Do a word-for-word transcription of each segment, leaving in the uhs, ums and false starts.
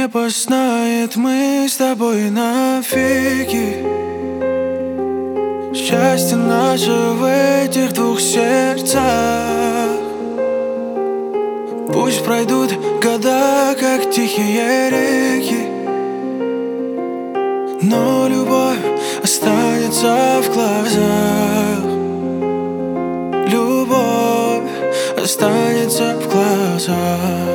Небо знает, мы с тобой навеки. Счастье наше в этих двух сердцах. Пусть пройдут года, как тихие реки, но любовь останется в глазах. Любовь останется в глазах.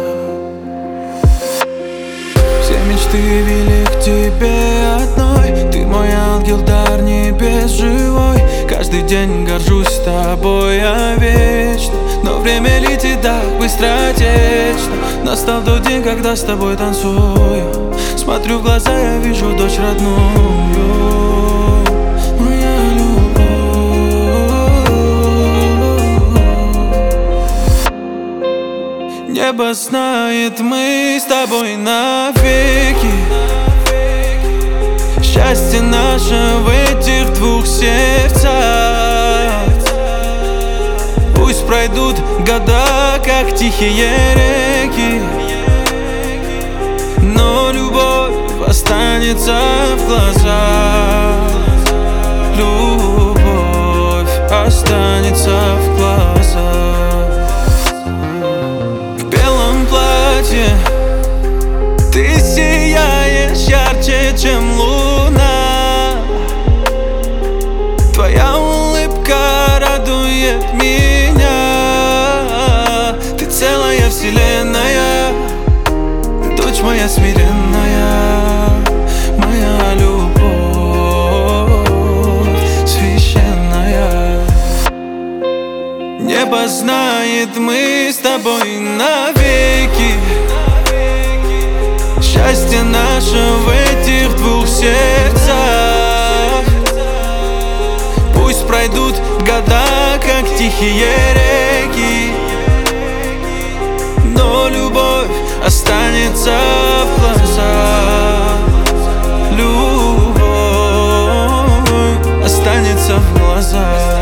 Все мечты вели к тебе одной. Ты мой ангел, дар небес живой. Каждый день горжусь тобой, я вечно. Но время летит так быстротечно. Настал тот день, когда с тобой танцую. Смотрю в глаза, я вижу дочь родную. Моя любовь. Небо знает, мы с тобой навеки. Счастье наше в этих двух сердцах. Пусть пройдут года, как тихие реки, но любовь останется в глазах. Любовь останется в глазах. В белом платье ты сияешь ярче, чем луна. Твоя улыбка радует меня. Ты целая вселенная, дочь моя смиренная, моя любовь священная. Небо знает, мы с тобой навеки. Счастье наше в этих двух сердцах. Пусть пройдут года, как тихие реки, но любовь останется в глазах. Любовь останется в глазах.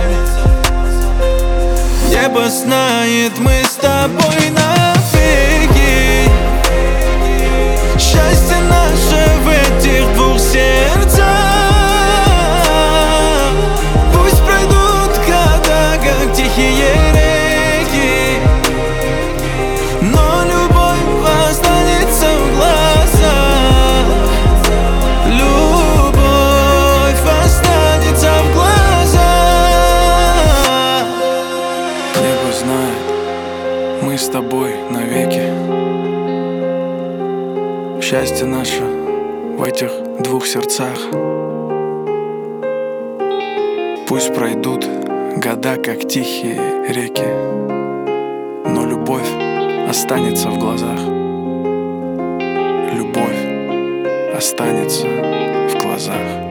Небо знает, мы с тобой навеки. Счастье наше в этих двух сердцах. Пусть пройдут года, как тихие реки, но любовь останется в глазах. Любовь останется в глазах. Небо знает, мы с тобой навеки. Счастье наше в этих двух сердцах. Пусть пройдут года, как тихие реки, но любовь останется в глазах. Любовь останется в глазах.